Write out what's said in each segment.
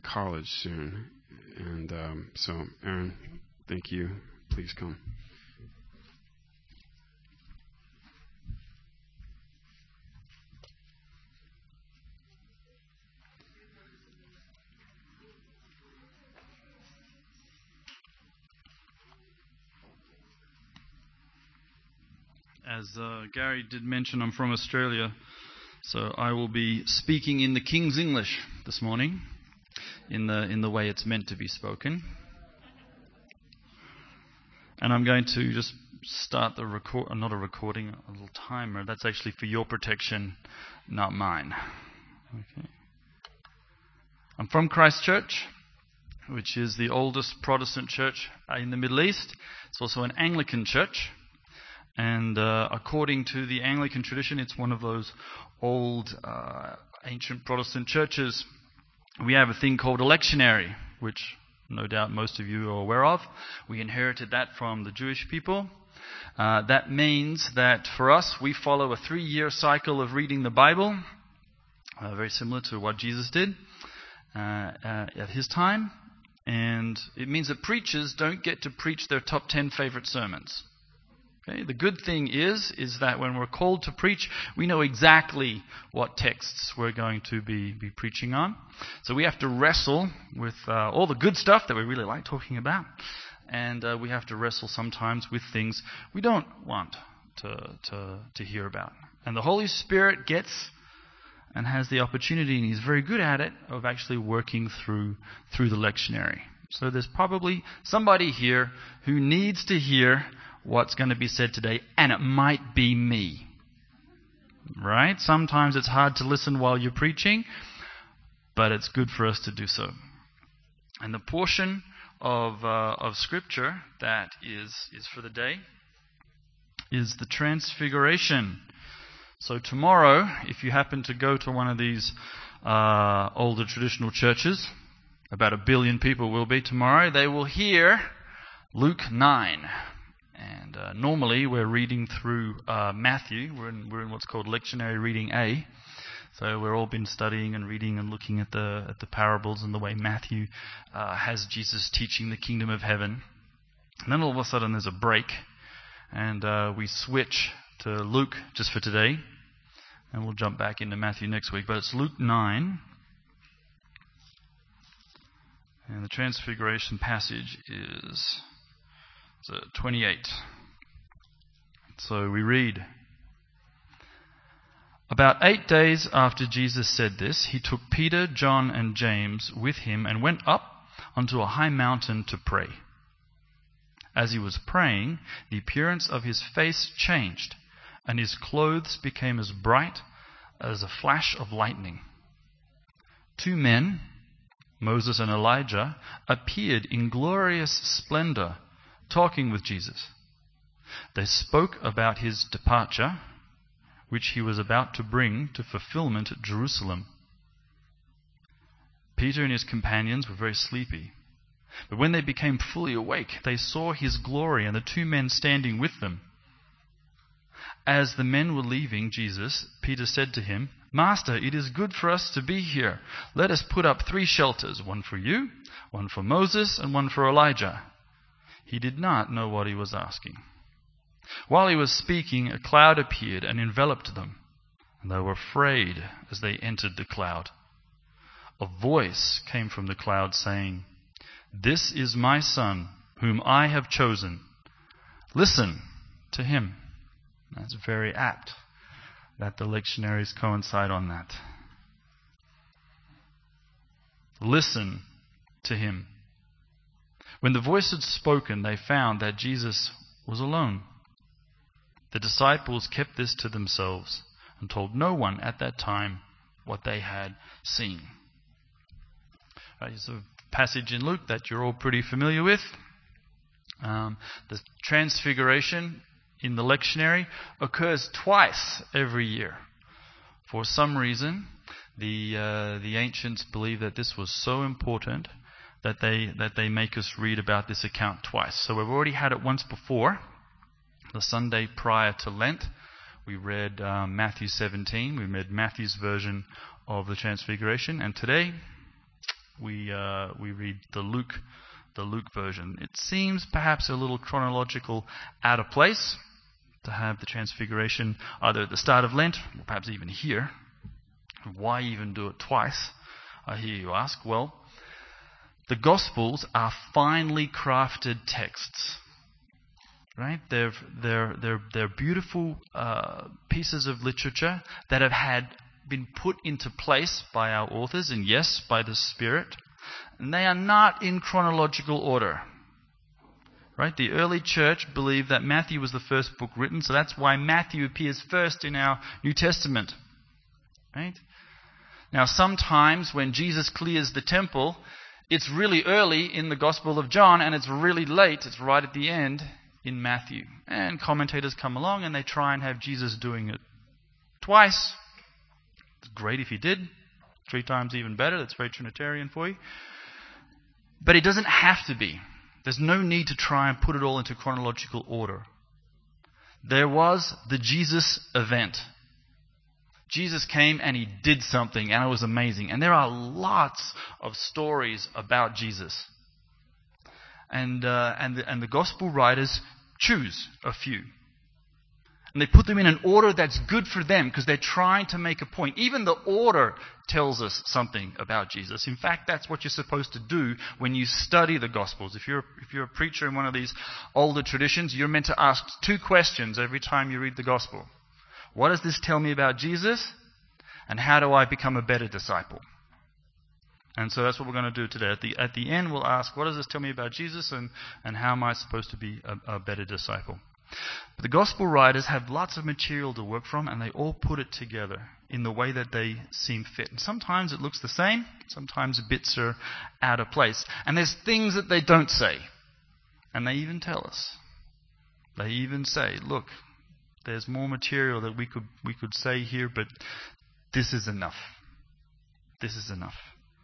college soon. And so, Aaron, thank you. Please come. As Gary did mention, I'm from Australia, so I will be speaking in the King's English this morning, in the way it's meant to be spoken. And I'm going to just start the not a recording, a little timer. That's actually for your protection, not mine. Okay. I'm from Christchurch, which is the oldest Protestant church in the Middle East. It's also an Anglican church. And according to the Anglican tradition, it's one of those old, ancient Protestant churches. We have a thing called a lectionary, which no doubt most of you are aware of. We inherited that from the Jewish people. That means that for us, we follow a 3-year cycle of reading the Bible, very similar to what Jesus did at his time. And it means that preachers don't get to preach their top 10 favorite sermons. Okay, the good thing is that when we're called to preach, we know exactly what texts we're going to be preaching on. So we have to wrestle with all the good stuff that we really like talking about, and we have to wrestle sometimes with things we don't want to hear about. And the Holy Spirit gets and has the opportunity, and He's very good at it, of actually working through the lectionary. So there's probably somebody here who needs to hear what's going to be said today, and it might be me. Right? Sometimes it's hard to listen while you're preaching, but it's good for us to do so. And the portion of Scripture that is for the day is the Transfiguration. So tomorrow, if you happen to go to one of these older traditional churches, about 1 billion people will be tomorrow, they will hear Luke 9. And normally we're reading through Matthew. We're in what's called lectionary reading A. So we've all been studying and reading and looking at the parables and the way Matthew has Jesus teaching the kingdom of heaven. And then all of a sudden there's a break, and we switch to Luke just for today, and we'll jump back into Matthew next week. But it's Luke 9, and the Transfiguration passage is 28. So we read, "About 8 days after Jesus said this, he took Peter, John, and James with him and went up onto a high mountain to pray. As he was praying, the appearance of his face changed, and his clothes became as bright as a flash of lightning. 2 men, Moses and Elijah, appeared in glorious splendor, talking with Jesus. They spoke about his departure, which he was about to bring to fulfillment at Jerusalem. Peter and his companions were very sleepy, but when they became fully awake, they saw his glory and the 2 men standing with them. As the men were leaving Jesus, Peter said to him, 'Master, it is good for us to be here. Let us put up 3 shelters, one for you, one for Moses, and one for Elijah.' He did not know what he was asking. While he was speaking, a cloud appeared and enveloped them, and they were afraid as they entered the cloud. A voice came from the cloud saying, 'This is my Son, whom I have chosen. Listen to him.'" That's very apt that the lectionaries coincide on that. Listen to him. When the voice had spoken, they found that Jesus was alone. The disciples kept this to themselves and told no one at that time what they had seen. It's a passage in Luke that you're all pretty familiar with. The Transfiguration in the lectionary occurs twice every year. For some reason, the ancients believe that this was so important that they make us read about this account twice. So we've already had it once before, the Sunday prior to Lent. We read Matthew 17. We read Matthew's version of the Transfiguration. And today we read the Luke version. It seems perhaps a little chronological out of place to have the Transfiguration either at the start of Lent or perhaps even here. Why even do it twice, I hear you ask? Well, the Gospels are finely crafted texts, right? They're beautiful pieces of literature that have been put into place by our authors, and yes, by the Spirit, and they are not in chronological order. Right? The early church believed that Matthew was the first book written, so that's why Matthew appears first in our New Testament. Right? Now, sometimes when Jesus clears the temple, it's really early in the Gospel of John, and it's really late, it's right at the end in Matthew. And commentators come along and they try and have Jesus doing it twice. It's great if he did. 3 times even better. That's very Trinitarian for you. But it doesn't have to be. There's no need to try and put it all into chronological order. There was the Jesus event. Jesus came and he did something, and it was amazing. And there are lots of stories about Jesus. And the gospel writers choose a few. And they put them in an order that's good for them because they're trying to make a point. Even the order tells us something about Jesus. In fact, that's what you're supposed to do when you study the Gospels. If you're a preacher in one of these older traditions, you're meant to ask 2 questions every time you read the Gospel. What does this tell me about Jesus? And how do I become a better disciple? And so that's what we're going to do today. At the end, we'll ask, what does this tell me about Jesus, and how am I supposed to be a better disciple? But the gospel writers have lots of material to work from, and they all put it together in the way that they seem fit. And sometimes it looks the same, sometimes bits are out of place. And there's things that they don't say. And they even tell us. They even say, look, there's more material that we could say here, but this is enough. This is enough.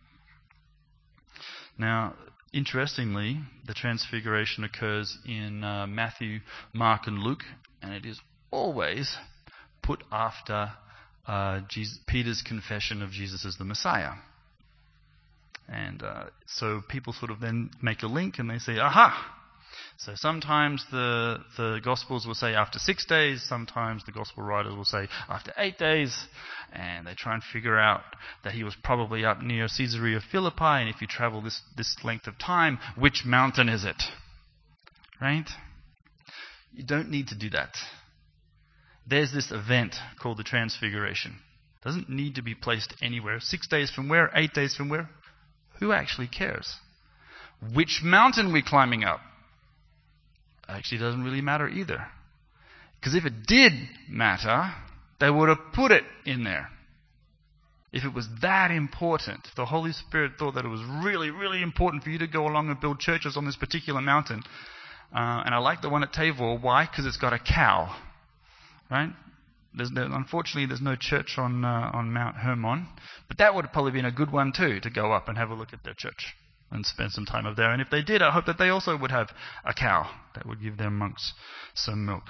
Now, interestingly, the Transfiguration occurs in Matthew, Mark, and Luke, and it is always put after Peter's confession of Jesus as the Messiah. And so people sort of then make a link and they say, aha! So sometimes the Gospels will say after 6 days, sometimes the Gospel writers will say after 8 days, and they try and figure out that he was probably up near Caesarea Philippi, and if you travel this length of time, which mountain is it? Right? You don't need to do that. There's this event called the Transfiguration. It doesn't need to be placed anywhere. 6 days from where? 8 days from where? Who actually cares? Which mountain are we climbing up? Actually doesn't really matter either. Because if it did matter, they would have put it in there. If it was that important, if the Holy Spirit thought that it was really, really important for you to go along and build churches on this particular mountain, and I like the one at Tavor. Why? Because it's got a cow. Right? Unfortunately, there's no church on Mount Hermon, but that would have probably been a good one too, to go up and have a look at their church and spend some time up there. And if they did, I hope that they also would have a cow that would give their monks some milk.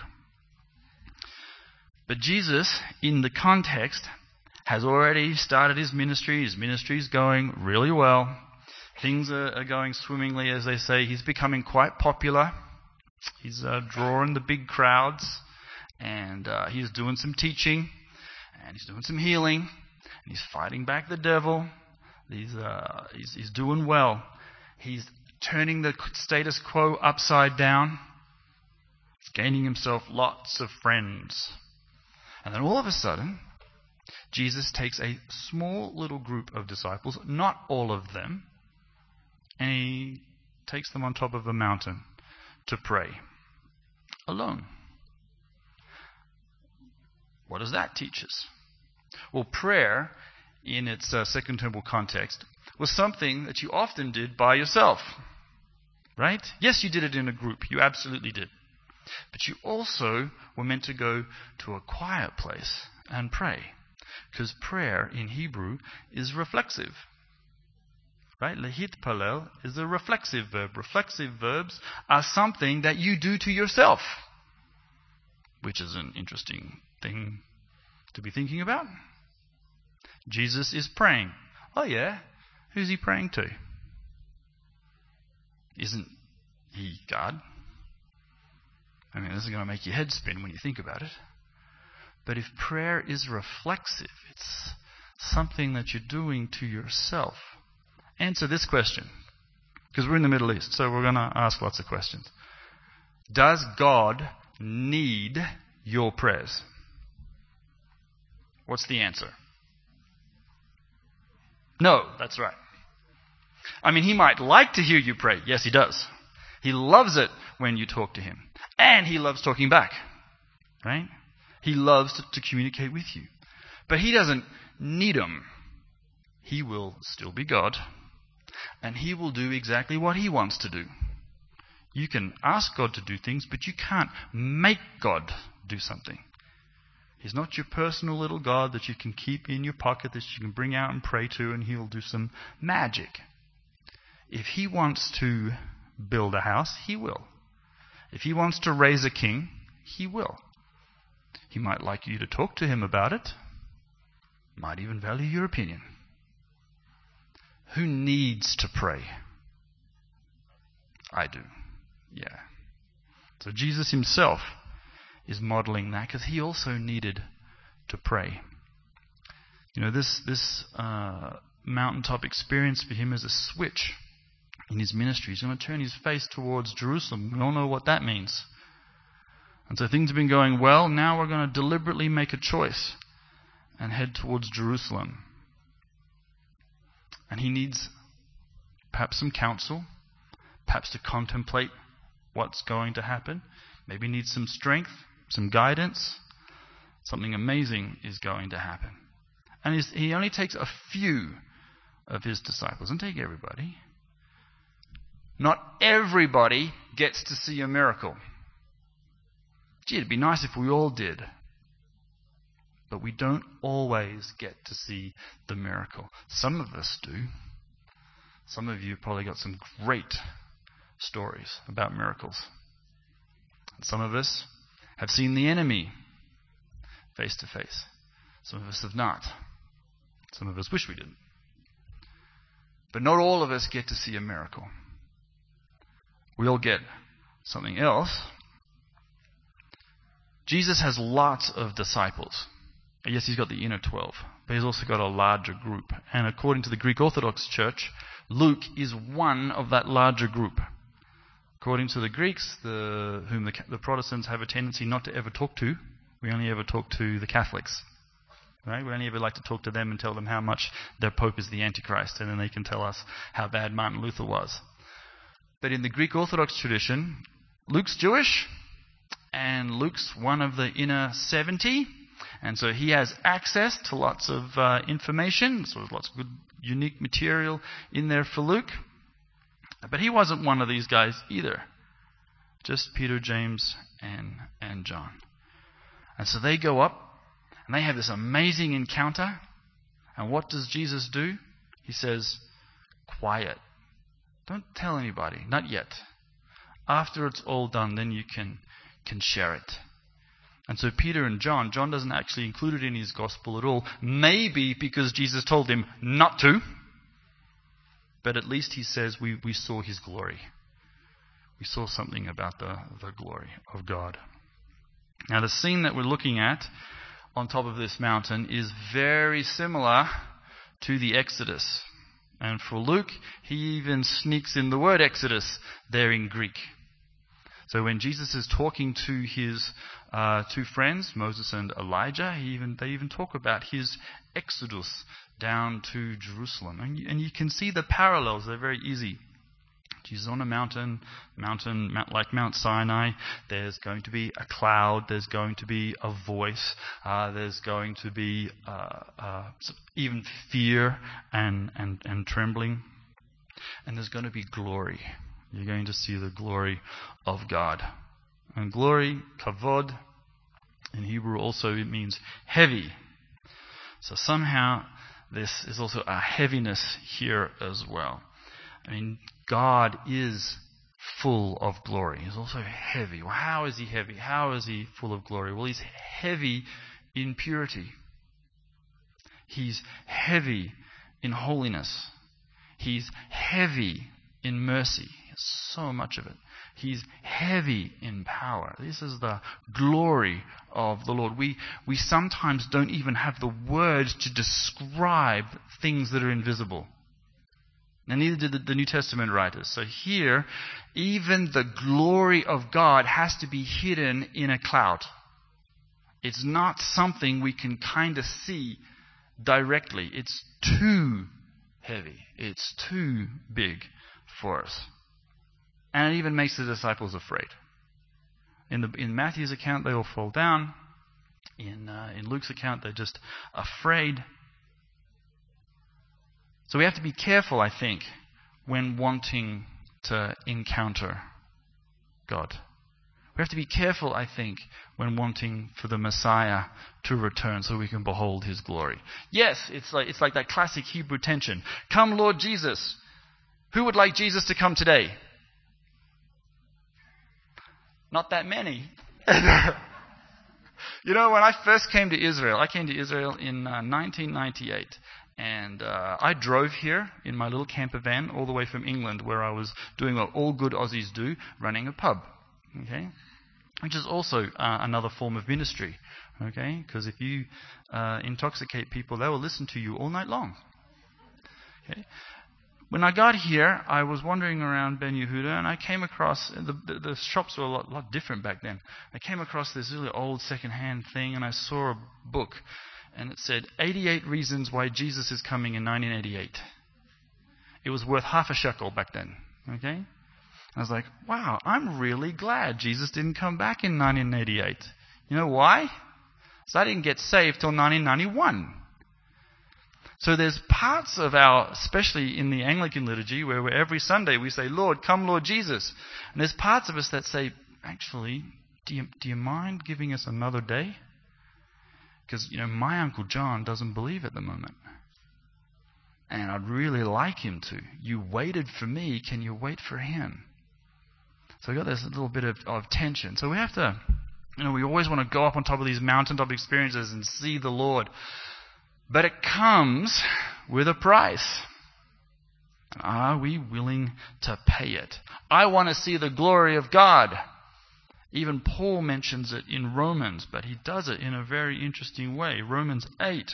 But Jesus, in the context, has already started his ministry. His ministry is going really well. Things are going swimmingly, as they say. He's becoming quite popular. He's drawing the big crowds. And he's doing some teaching. And he's doing some healing. And he's fighting back the devil. He's doing well. He's turning the status quo upside down. He's gaining himself lots of friends. And then all of a sudden, Jesus takes a small little group of disciples, not all of them, and he takes them on top of a mountain to pray. Alone. What does that teach us? Well, prayer, in its Second Temple context, was something that you often did by yourself. Right? Yes, you did it in a group. You absolutely did. But you also were meant to go to a quiet place and pray. Because prayer in Hebrew is reflexive. Right? Lehitpalel is a reflexive verb. Reflexive verbs are something that you do to yourself. Which is an interesting thing to be thinking about. Jesus is praying. Oh yeah, Who's he praying to? Isn't he God? I mean, this is going to make your head spin when you think about it. But if prayer is reflexive, it's something that you're doing to yourself. Answer this question, because we're in the Middle East, so we're going to ask lots of questions. Does God need your prayers? What's the answer? No, that's right. I mean, he might like to hear you pray. Yes, he does. He loves it when you talk to him. And he loves talking back. Right? He loves to communicate with you. But he doesn't need them. He will still be God. And he will do exactly what he wants to do. You can ask God to do things, but you can't make God do something. He's not your personal little God that you can keep in your pocket, that you can bring out and pray to, and he'll do some magic. If he wants to build a house, he will. If he wants to raise a king, he will. He might like you to talk to him about it. Might even value your opinion. Who needs to pray? I do. Yeah. So Jesus himself is modeling that because he also needed to pray. You know, this mountaintop experience for him is a switch in his ministry. He's going to turn his face towards Jerusalem. We all know what that means. And so things have been going well. Now we're going to deliberately make a choice and head towards Jerusalem. And he needs perhaps some counsel, perhaps to contemplate what's going to happen. Maybe needs some strength, some guidance. Something amazing is going to happen. And he only takes a few of his disciples. Doesn't take everybody. Not everybody gets to see a miracle. Gee, it'd be nice if we all did. But we don't always get to see the miracle. Some of us do. Some of you have probably got some great stories about miracles. And some of us have seen the enemy face to face. Some of us have not. Some of us wish we didn't. But not all of us get to see a miracle. We all get something else. Jesus has lots of disciples. Yes, he's got the inner 12, but he's also got a larger group. And according to the Greek Orthodox Church, Luke is one of that larger group. According to the Greeks, whom the Protestants have a tendency not to ever talk to, we only ever talk to the Catholics. Right? We only ever like to talk to them and tell them how much their Pope is the Antichrist, and then they can tell us how bad Martin Luther was. But in the Greek Orthodox tradition, Luke's Jewish, and Luke's one of the inner 70. And so he has access to lots of information, so there's lots of good, unique material in there for Luke. But he wasn't one of these guys either. Just Peter, James, and John. And so they go up, and they have this amazing encounter. And what does Jesus do? He says, quiet. Don't tell anybody, not yet. After it's all done, then you can share it. And so Peter and John doesn't actually include it in his gospel at all. Maybe because Jesus told him not to. But at least he says we saw his glory. We saw something about the glory of God. Now the scene that we're looking at on top of this mountain is very similar to the Exodus. And for Luke, he even sneaks in the word Exodus there in Greek. So when Jesus is talking to his two friends, Moses and Elijah, they even talk about his exodus down to Jerusalem. And you can see the parallels. They're very easy. Jesus on a mountain like Mount Sinai. There's going to be a cloud. There's going to be a voice. There's going to be even fear and trembling. And there's going to be glory. You're going to see the glory of God. And glory, kavod, in Hebrew also it means heavy. So somehow this is also a heaviness here as well. I mean, God is full of glory. He's also heavy. Well, how is he heavy? How is he full of glory? Well, he's heavy in purity. He's heavy in holiness. He's heavy in mercy. So much of it. He's heavy in power. This is the glory of the Lord. We sometimes don't even have the words to describe things that are invisible. And neither did the New Testament writers. So here, even the glory of God has to be hidden in a cloud. It's not something we can kind of see directly. It's too heavy. It's too big for us. And it even makes the disciples afraid. In Matthew's account, they all fall down. In Luke's account, they're just afraid. So we have to be careful, I think, when wanting to encounter God. We have to be careful, I think, when wanting for the Messiah to return so we can behold His glory. Yes, it's like that classic Hebrew tension. Come, Lord Jesus. Who would like Jesus to come today? Not that many. You know, when I first came to Israel, I came to Israel in 1998. And I drove here in my little camper van all the way from England, where I was doing what all good Aussies do, running a pub. Okay? Which is also another form of ministry. Okay? Because if you intoxicate people, they will listen to you all night long. Okay? When I got here, I was wandering around Ben Yehuda, and I came across, the shops were a lot different back then. I came across this really old second-hand thing, and I saw a book, and it said, 88 Reasons Why Jesus is Coming in 1988. It was worth half a shekel back then. Okay? I was like, wow, I'm really glad Jesus didn't come back in 1988. You know why? Because I didn't get saved till 1991. So there's parts of our, especially in the Anglican liturgy, where every Sunday we say, Lord, come Lord Jesus. And there's parts of us that say, actually, do you mind giving us another day? Because, my Uncle John doesn't believe at the moment. And I'd really like him to. You waited for me, can you wait for him? So we've got this little bit of tension. So we have to, we always want to go up on top of these mountaintop experiences and see the Lord. But it comes with a price. Are we willing to pay it? I want to see the glory of God. Even Paul mentions it in Romans, but he does it in a very interesting way. Romans 8.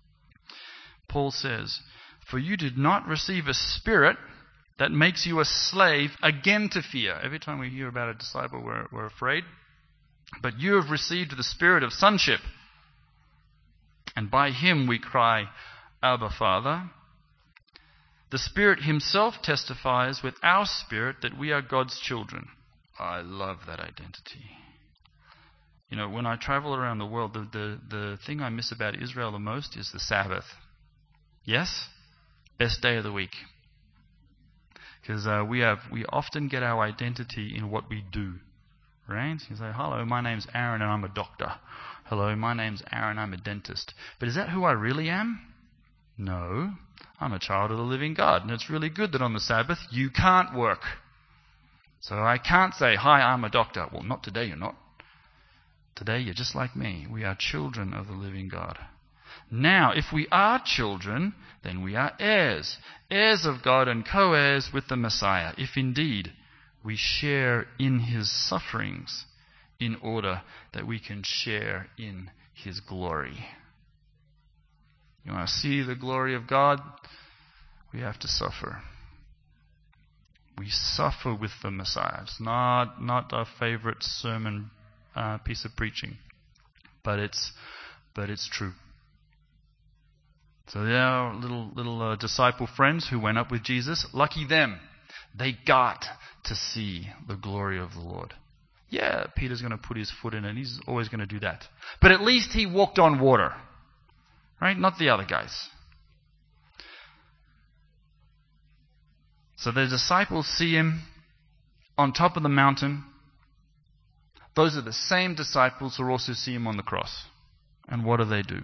Paul says, for you did not receive a spirit that makes you a slave again to fear. Every time we hear about a disciple, we're afraid. But you have received the spirit of sonship. And by him we cry, Abba, Father. The Spirit himself testifies with our spirit that we are God's children. I love that identity. When I travel around the world, the thing I miss about Israel the most is the Sabbath. Yes? Best day of the week. Because we often get our identity in what we do. Right? You say, hello, my name's Aaron and I'm a doctor. Hello, my name's Aaron, I'm a dentist. But is that who I really am? No. I'm a child of the living God. And it's really good that on the Sabbath you can't work. So I can't say, hi, I'm a doctor. Well, not today, you're not. Today you're just like me. We are children of the living God. Now, if we are children, then we are heirs. Heirs of God and co-heirs with the Messiah. If indeed we share in his sufferings, in order that we can share in his glory. You want to see the glory of God? We have to suffer. We suffer with the Messiah. It's not a favorite sermon piece of preaching, but it's true. So there are little disciple friends who went up with Jesus. Lucky them. They got to see the glory of the Lord. Yeah, Peter's going to put his foot in it. He's always going to do that. But at least he walked on water. Right? Not the other guys. So the disciples see him on top of the mountain. Those are the same disciples who also see him on the cross. And what do?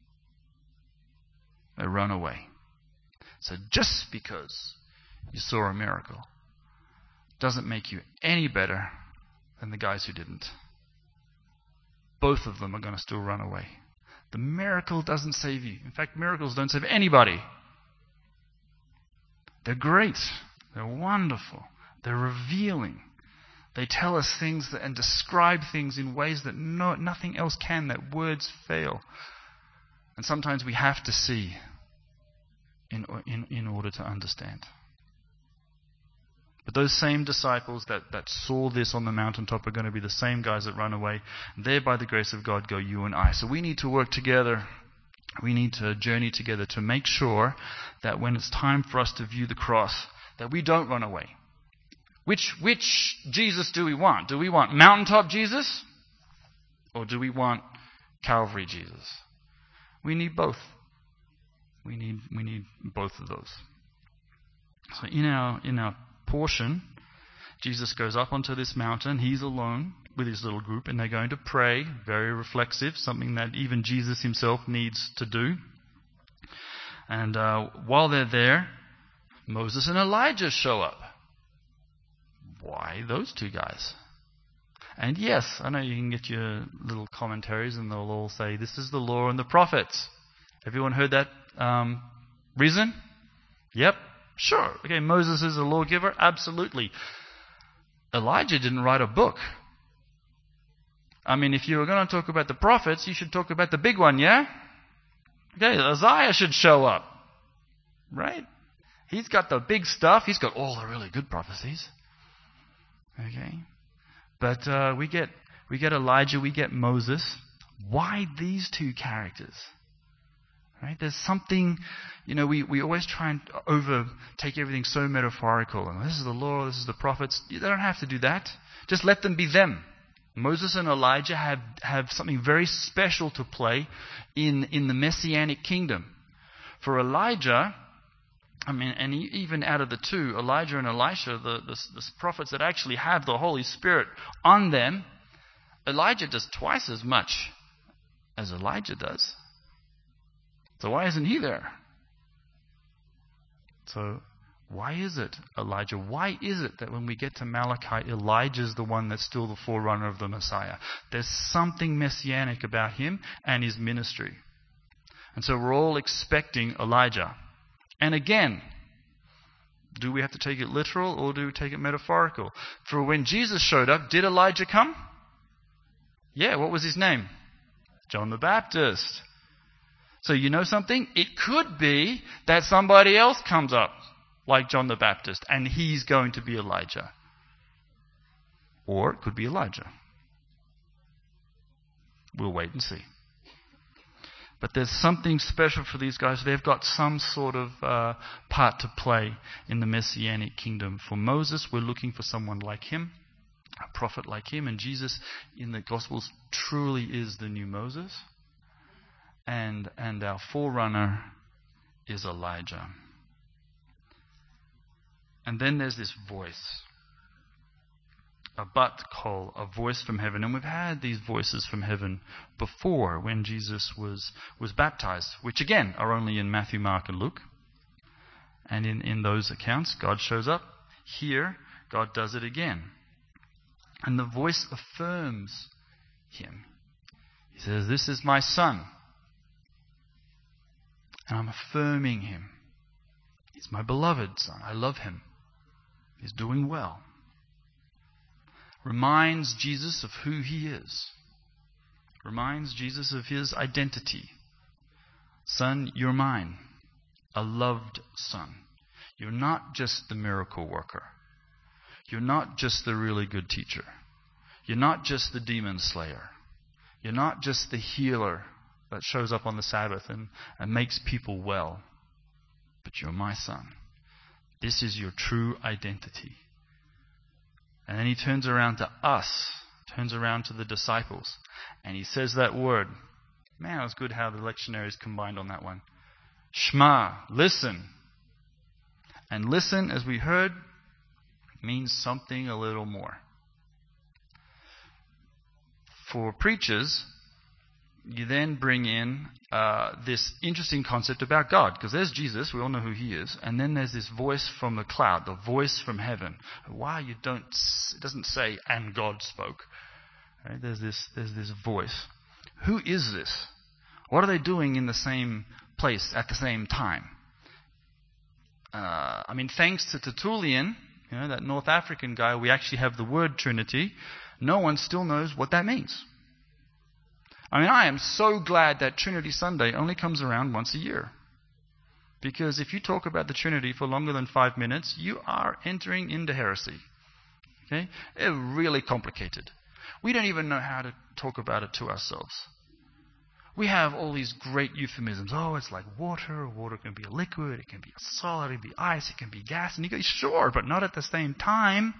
They run away. So just because you saw a miracle doesn't make you any better than the guys who didn't. Both of them are going to still run away. The miracle doesn't save you. In fact, miracles don't save anybody. They're great. They're wonderful. They're revealing. They tell us things and describe things in ways that nothing else can, that words fail. And sometimes we have to see in order to understand. But those same disciples that saw this on the mountaintop are going to be the same guys that run away. There, by the grace of God, go you and I. So we need to work together. We need to journey together to make sure that when it's time for us to view the cross, that we don't run away. Which Jesus do we want? Do we want mountaintop Jesus? Or do we want Calvary Jesus? We need both. We need both of those. So in our portion, Jesus goes up onto this mountain. He's alone with his little group, and they're going to pray. Very reflexive, something that even Jesus himself needs to do. And while they're there, Moses and Elijah show up. Why those two guys? And yes, I know you can get your little commentaries and they'll all say, this is the law and the prophets. Everyone heard that reason? Yep, sure. Okay, Moses is a lawgiver? Absolutely. Elijah didn't write a book. I mean, if you were going to talk about the prophets, you should talk about the big one, yeah? Okay, Isaiah should show up. Right? He's got the big stuff. He's got all the really good prophecies. Okay? But we get Elijah, we get Moses. Why these two characters? Right? There's something, we always try and take everything so metaphorical. And this is the law, this is the prophets. They don't have to do that. Just let them be them. Moses and Elijah have something very special to play in the Messianic kingdom. For Elijah, and even out of the two, Elijah and Elisha, the prophets that actually have the Holy Spirit on them, Elijah does twice as much as Elijah does. So why isn't he there? So why is it, Elijah? Why is it that when we get to Malachi, Elijah's the one that's still the forerunner of the Messiah? There's something messianic about him and his ministry. And so we're all expecting Elijah. And again, do we have to take it literal or do we take it metaphorical? For when Jesus showed up, did Elijah come? Yeah, what was his name? John the Baptist. So you know something? It could be that somebody else comes up like John the Baptist and he's going to be Elijah. Or it could be Elijah. We'll wait and see. But there's something special for these guys. They've got some sort of part to play in the Messianic kingdom. For Moses, we're looking for someone like him, a prophet like him. And Jesus in the Gospels truly is the new Moses. And our forerunner is Elijah. And then there's this voice. A bat kol, a voice from heaven. And we've had these voices from heaven before when Jesus was baptized, which again are only in Matthew, Mark and Luke. And in those accounts, God shows up. Here, God does it again. And the voice affirms him. He says, this is my son. And I'm affirming him. He's my beloved son. I love him. He's doing well. Reminds Jesus of who he is. Reminds Jesus of his identity. Son, you're mine. A loved son. You're not just the miracle worker. You're not just the really good teacher. You're not just the demon slayer. You're not just the healer that shows up on the Sabbath and makes people well. But you're my son. This is your true identity. And then he turns around to us, turns around to the disciples, and he says that word. Man, it was good how the lectionaries combined on that one. Shema, listen. And listen, as we heard, means something a little more. For preachers, you then bring in this interesting concept about God. Because there's Jesus, we all know who he is. And then there's this voice from the cloud, the voice from heaven. Why it doesn't say, and God spoke. Right? There's this voice. Who is this? What are they doing in the same place at the same time? thanks to Tertullian, that North African guy, we actually have the word Trinity. No one still knows what that means. I am so glad that Trinity Sunday only comes around once a year. Because if you talk about the Trinity for longer than 5 minutes, you are entering into heresy. Okay? It's really complicated. We don't even know how to talk about it to ourselves. We have all these great euphemisms. Oh, it's like water. Water can be a liquid. It can be a solid. It can be ice. It can be gas. And you go, sure, but not at the same time.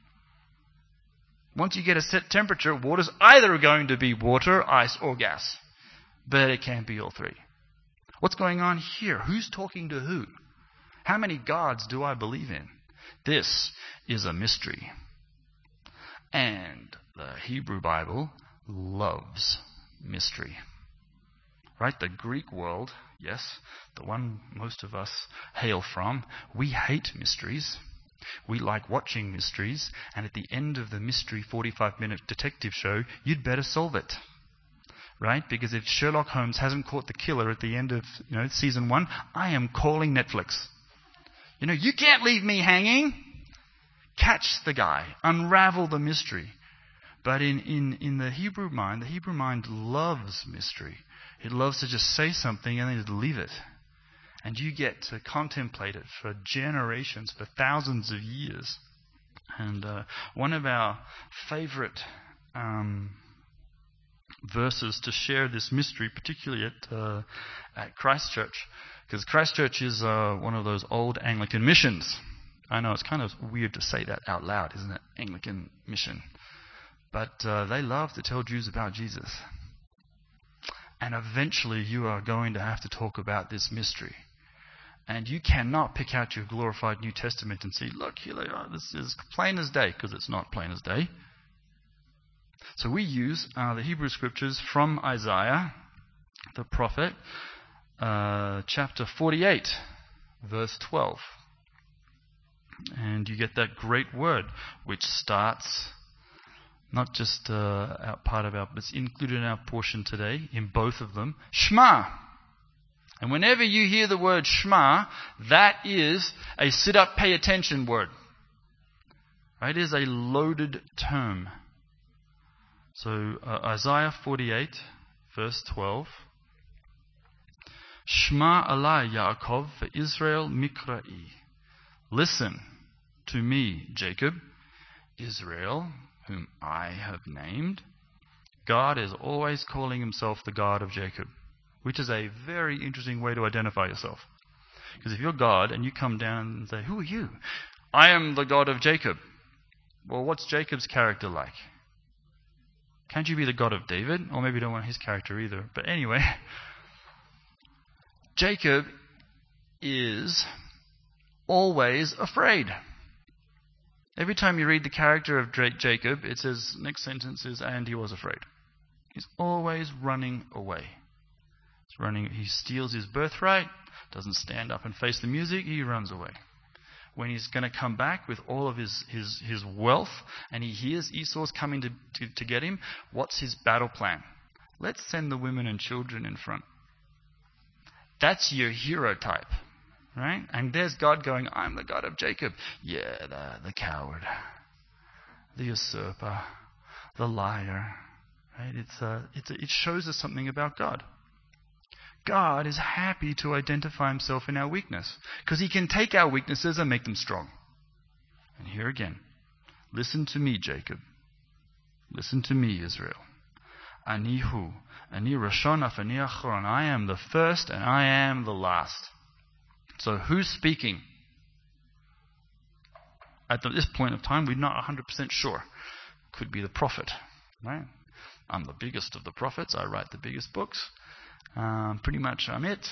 Once you get a set temperature, water's either going to be water, ice, or gas. But it can't be all three. What's going on here? Who's talking to who? How many gods do I believe in? This is a mystery. And the Hebrew Bible loves mystery. Right? The Greek world, yes, the one most of us hail from, we hate mysteries. We like watching mysteries, and at the end of the mystery 45-minute detective show, you'd better solve it. Right? Because if Sherlock Holmes hasn't caught the killer at the end of season 1, I am calling Netflix. You can't leave me hanging. Catch the guy. Unravel the mystery. But in the Hebrew mind loves mystery. It loves to just say something and then just leave it. And you get to contemplate it for generations, for thousands of years. And one of our favorite verses to share this mystery, particularly at Christchurch, because Christchurch is one of those old Anglican missions. I know it's kind of weird to say that out loud, isn't it? Anglican mission. But they love to tell Jews about Jesus. And eventually you are going to have to talk about this mystery. And you cannot pick out your glorified New Testament and see, look, here they are, this is plain as day, because it's not plain as day. So we use the Hebrew Scriptures from Isaiah, the prophet, chapter 48, verse 12. And you get that great word, which starts, not just part of our, but it's included in our portion today, in both of them, Shema. And whenever you hear the word Shema, that is a sit up, pay attention word. Right? It is a loaded term. So Isaiah 48, verse 12. Shema Alai Yaakov ve'Israel Mikra'i. Listen to me, Jacob, Israel, whom I have named. God is always calling himself the God of Jacob, which is a very interesting way to identify yourself. Because if you're God and you come down and say, who are you? I am the God of Jacob. Well, what's Jacob's character like? Can't you be the God of David? Or maybe you don't want his character either. But anyway, Jacob is always afraid. Every time you read the character of Jacob, it says, next sentence is, and he was afraid. He's always running away. He's running. He steals his birthright, doesn't stand up and face the music, he runs away. When he's going to come back with all of his wealth, and he hears Esau's coming to get him, what's his battle plan? Let's send the women and children in front. That's your hero type. Right? And there's God going, I'm the God of Jacob. Yeah, the coward, the usurper, the liar. Right? It shows us something about God. God is happy to identify himself in our weakness, because he can take our weaknesses and make them strong. And here again, listen to me, Jacob. Listen to me, Israel. Ani hu, ani rashon af ani achron. I am the first and I am the last. So who's speaking? At this point of time, we're not 100% sure. Could be the prophet. Right? I'm the biggest of the prophets. I write the biggest books. Pretty much I'm it.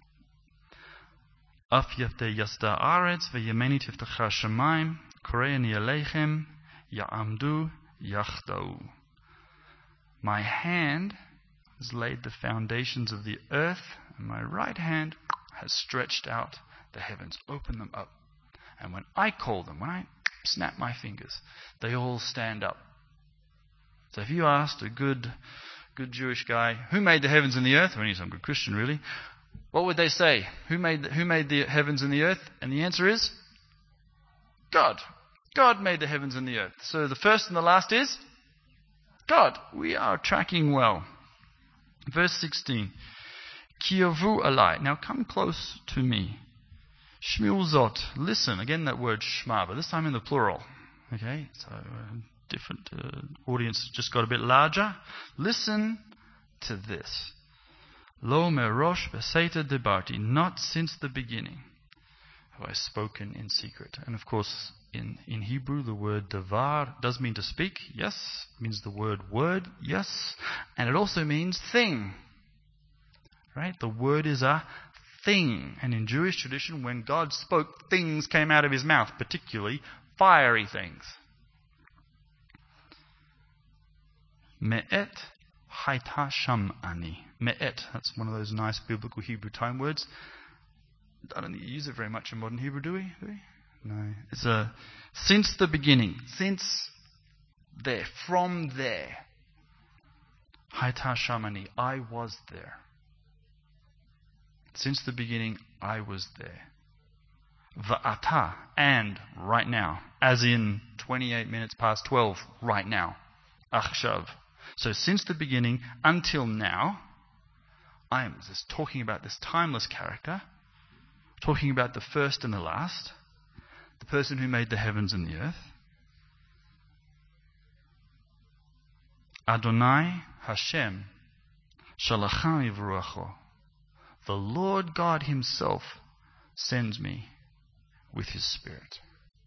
Af yafte yasta aretz ve'yemeni tiftacha shamayim koreani aleichem ya'amdu yachdau. My hand has laid the foundations of the earth, and my right hand has stretched out the heavens. Open them up. And when I call them, when I snap my fingers, they all stand up. So if you asked a good Jewish guy, who made the heavens and the earth? Well, he's some good Christian, really. what would they say? Who made the heavens and the earth? And the answer is God. God made the heavens and the earth. So the first and the last is God. We are tracking well. Verse 16. Kiyavu alai. Now come close to me. Shmiul zot. Listen. Again that word shma, but this time in the plural. Okay, so different audience just got a bit larger. Listen to this. Lo merosh beseta debarti. Not since the beginning have I spoken in secret. And of course, in Hebrew, the word davar does mean to speak. Yes. It means the word. Yes. And it also means thing. Right? The word is a thing. And in Jewish tradition, when God spoke, things came out of his mouth, particularly fiery things. Me'et haita sham ani. Me'et, that's one of those nice biblical Hebrew time words. I don't think you use it very much in modern Hebrew, do we? No. It's a since the beginning. Since there. From there. Haita sham ani. I was there. Since the beginning, I was there. Va'ata, and right now, as in 28 minutes past 12, right now. Achshav. So since the beginning until now, I am just talking about this timeless character, talking about the first and the last, the person who made the heavens and the earth. Adonai Hashem shalachani v'ruacho. The Lord God himself sends me with his Spirit.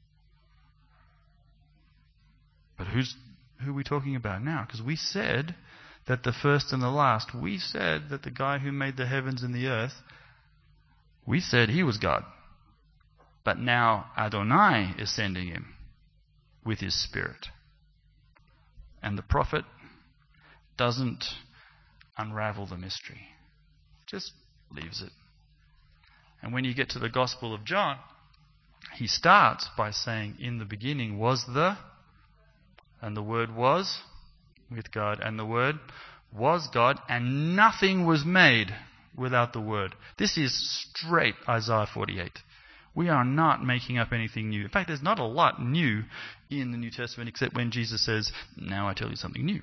But who are we talking about now? Because we said that the first and the last, we said that the guy who made the heavens and the earth, we said he was God. But now Adonai is sending him with his Spirit. And the prophet doesn't unravel the mystery. Just leaves it. And when you get to the Gospel of John, he starts by saying, in the beginning was the, and the Word was with God, and the Word was God, and nothing was made without the Word. This is straight Isaiah 48. We are not making up anything new. In fact, there's not a lot new in the New Testament except when Jesus says, now I tell you something new.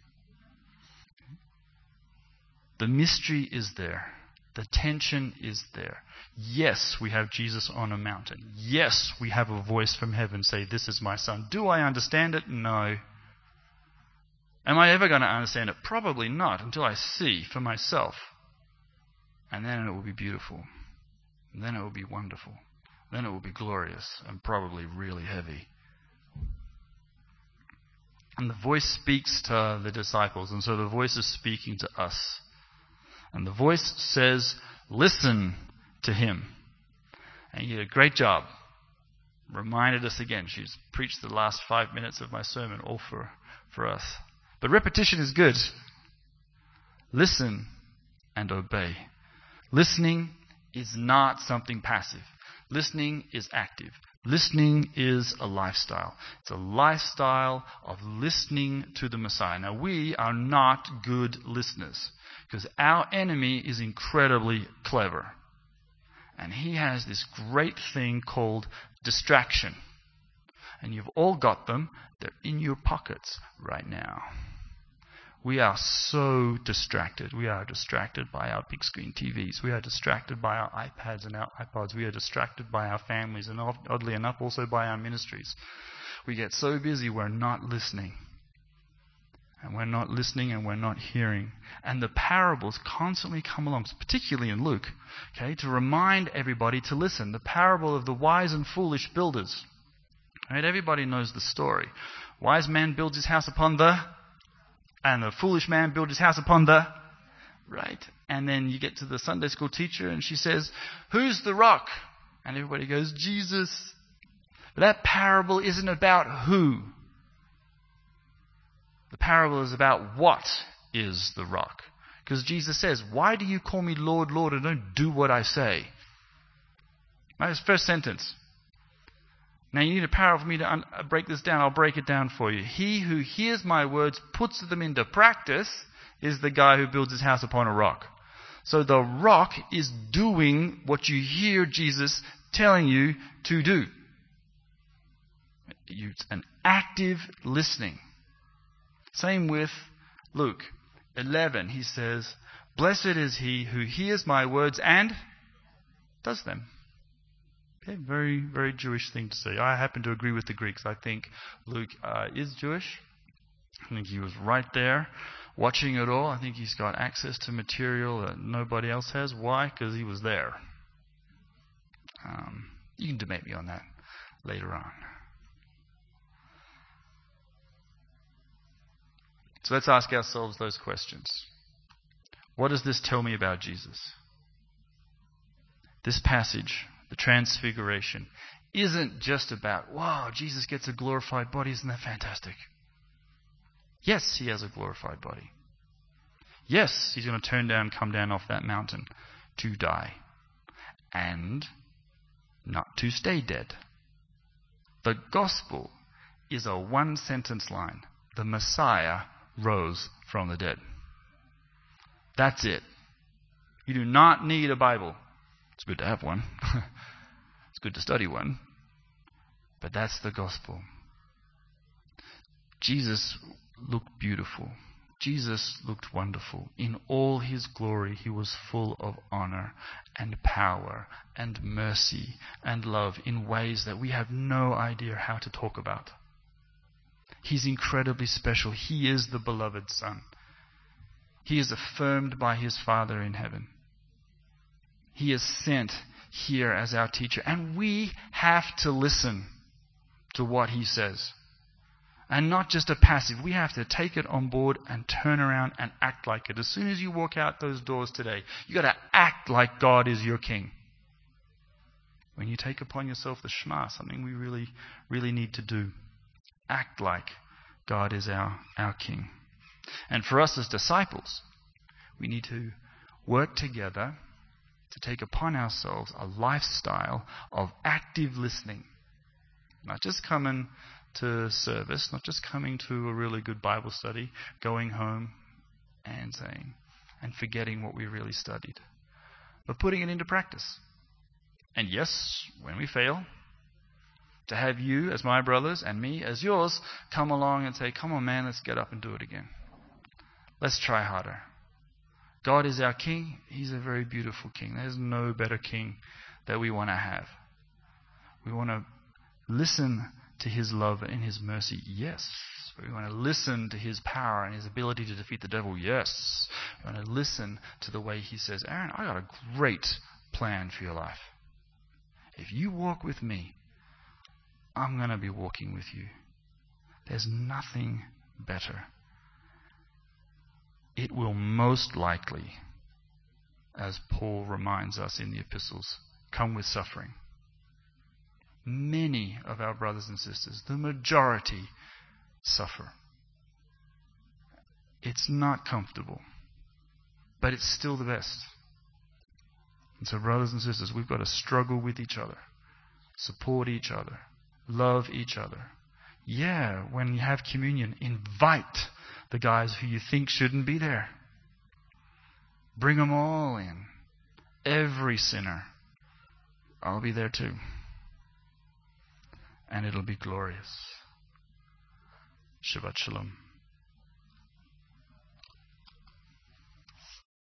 The mystery is there. The tension is there. Yes, we have Jesus on a mountain. Yes, we have a voice from heaven say, this is my son. Do I understand it? No. Am I ever going to understand it? Probably not, until I see for myself. And then it will be beautiful. And then it will be wonderful. Then it will be glorious and probably really heavy. And the voice speaks to the disciples, and so the voice is speaking to us. And the voice says, listen to him. And you did a great job. Reminded us again. She's preached the last 5 minutes of my sermon all for us. But repetition is good. Listen and obey. Listening is not something passive. Listening is active. Listening is a lifestyle. It's a lifestyle of listening to the Messiah. Now, we are not good listeners because our enemy is incredibly clever. And he has this great thing called distraction. And you've all got them. They're in your pockets right now. We are so distracted. We are distracted by our big screen TVs. We are distracted by our iPads and our iPods. We are distracted by our families and oddly enough also by our ministries. We get so busy we're not listening. And we're not listening and we're not hearing. And the parables constantly come along, particularly in Luke, okay, to remind everybody to listen. The parable of the wise and foolish builders. Right? Everybody knows the story. Wise man builds his house upon the... and the foolish man built his house upon the... right? And then you get to the Sunday school teacher and she says, who's the rock? And everybody goes, Jesus. But that parable isn't about who. The parable is about what is the rock. Because Jesus says, why do you call me Lord, Lord, and don't do what I say? That's the first sentence. Now you need a parable for me to break this down. I'll break it down for you. He who hears my words, puts them into practice, is the guy who builds his house upon a rock. So the rock is doing what you hear Jesus telling you to do. It's an active listening. Same with Luke 11. He says, "Blessed is he who hears my words and does them." Okay, very, very Jewish thing to say. I happen to agree with the Greeks. I think Luke is Jewish. I think he was right there watching it all. I think he's got access to material that nobody else has. Why? Because he was there. You can debate me on that later on. So let's ask ourselves those questions. What does this tell me about Jesus? This passage, the Transfiguration, isn't just about, wow, Jesus gets a glorified body. Isn't that fantastic? Yes, he has a glorified body. Yes, he's going to come down off that mountain to die. And not to stay dead. The gospel is a one-sentence line. The Messiah rose from the dead. That's it. You do not need a Bible. It's good to have one. It's good to study one. But that's the gospel. Jesus looked beautiful. Jesus looked wonderful. In all his glory, he was full of honor and power and mercy and love in ways that we have no idea how to talk about. He's incredibly special. He is the beloved Son. He is affirmed by his Father in heaven. He is sent here as our teacher. And we have to listen to what he says. And not just a passive. We have to take it on board and turn around and act like it. As soon as you walk out those doors today, you've got to act like God is your King. When you take upon yourself the Shema, something we really, really need to do. Act like God is our King. And for us as disciples, we need to work together to take upon ourselves a lifestyle of active listening. Not just coming to service, not just coming to a really good Bible study, going home and saying, and forgetting what we really studied, but putting it into practice. And yes, when we fail, to have you as my brothers and me as yours come along and say, come on man, let's get up and do it again. Let's try harder. God is our King. He's a very beautiful King. There's no better King that we want to have. We want to listen to his love and his mercy, yes. We want to listen to his power and his ability to defeat the devil, yes. We want to listen to the way he says, Aaron, I got a great plan for your life. If you walk with me, I'm going to be walking with you. There's nothing better. It will most likely, as Paul reminds us in the epistles, come with suffering. Many of our brothers and sisters, the majority, suffer. It's not comfortable, but it's still the best. And so, brothers and sisters, we've got to struggle with each other, support each other, love each other. Yeah, when you have communion, invite the guys who you think shouldn't be there. Bring them all in. Every sinner. I'll be there too. And it'll be glorious. Shabbat Shalom.